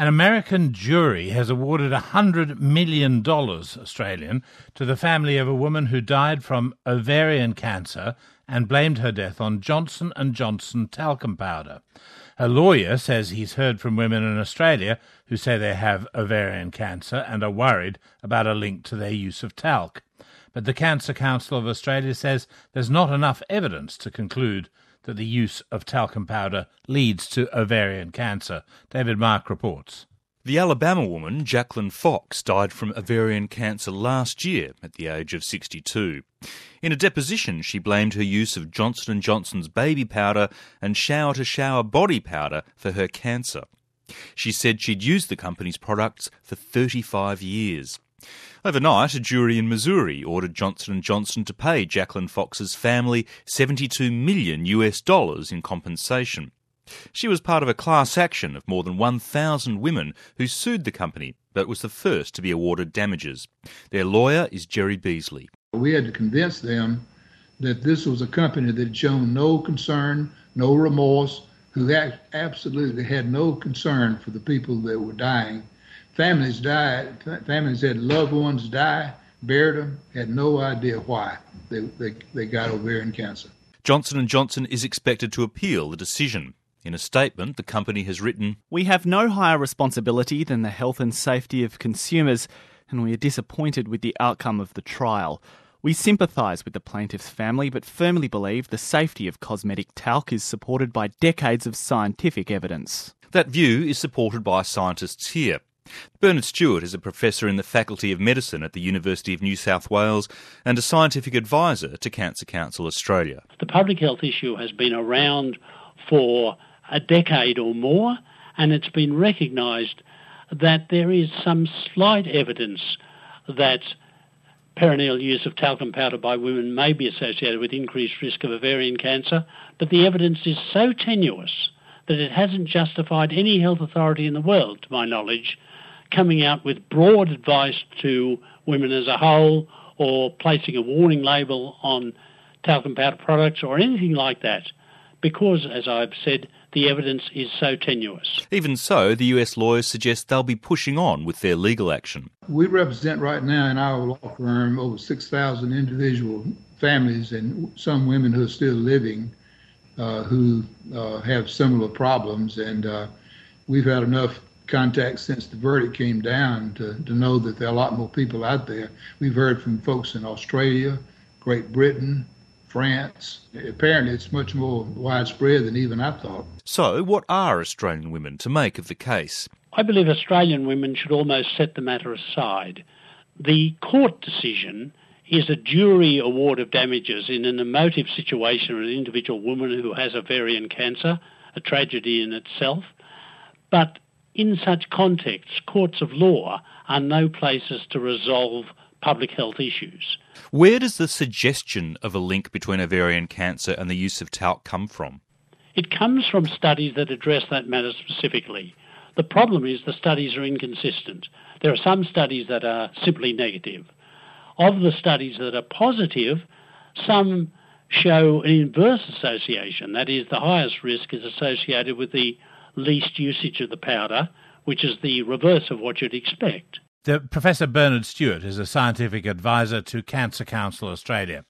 An American jury has awarded $100 million Australian to the family of a woman who died from ovarian cancer and blamed her death on Johnson & Johnson talcum powder. Her lawyer says he's heard from women in Australia who say they have ovarian cancer and are worried about a link to their use of talc. But the Cancer Council of Australia says there's not enough evidence to conclude that the use of talcum powder leads to ovarian cancer. David Mark reports. The Alabama woman, Jacqueline Fox, died from ovarian cancer last year at the age of 62. In a deposition, she blamed her use of Johnson & Johnson's baby powder and shower-to-shower body powder for her cancer. She said she'd used the company's products for 35 years. Overnight, a jury in Missouri ordered Johnson & Johnson to pay Jacqueline Fox's family $72 million in compensation. She was part of a class action of more than 1,000 women who sued the company, but was the first to be awarded damages. Their lawyer is Jerry Beasley. We had to convince them that this was a company that had shown no concern, no remorse, who absolutely had no concern for the people that were dying. Families died. Families had loved ones die, buried them, had no idea why they got ovarian cancer. Johnson & Johnson is expected to appeal the decision. In a statement, the company has written, "We have no higher responsibility than the health and safety of consumers, and we are disappointed with the outcome of the trial. We sympathise with the plaintiff's family, but firmly believe the safety of cosmetic talc is supported by decades of scientific evidence." That view is supported by scientists here. Bernard Stewart is a professor in the Faculty of Medicine at the University of New South Wales and a scientific advisor to Cancer Council Australia. The public health issue has been around for a decade or more, and it's been recognised that there is some slight evidence that perineal use of talcum powder by women may be associated with increased risk of ovarian cancer, but the evidence is so tenuous that it hasn't justified any health authority in the world, to my knowledge, coming out with broad advice to women as a whole or placing a warning label on talcum powder products or anything like that, because, as I've said, the evidence is so tenuous. Even so, the US lawyers suggest they'll be pushing on with their legal action. We represent right now in our law firm over 6,000 individual families and some women who are still living who have similar problems, and we've had enough contact since the verdict came down to know that there are a lot more people out there. We've heard from folks in Australia, Great Britain, France. Apparently it's much more widespread than even I thought. So what are Australian women to make of the case? I believe Australian women should almost set the matter aside. The court decision is a jury award of damages in an emotive situation of an individual woman who has ovarian cancer, a tragedy in itself. But in such contexts, courts of law are no places to resolve public health issues. Where does the suggestion of a link between ovarian cancer and the use of talc come from? It comes from studies that address that matter specifically. The problem is the studies are inconsistent. There are some studies that are simply negative. Of the studies that are positive, some show an inverse association. That is, the highest risk is associated with the least usage of the powder, which is the reverse of what you'd expect. Professor Bernard Stewart is a scientific advisor to Cancer Council Australia.